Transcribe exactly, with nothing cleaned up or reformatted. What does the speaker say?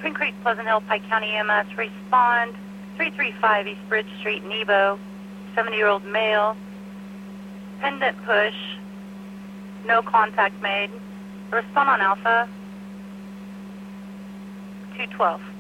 Spring Creek, Pleasant Hill, Pike County E M S, respond three three five East Bridge Street, Nebo, seventy-year-old male, pendant push, no contact made. Respond on Alpha, two twelve.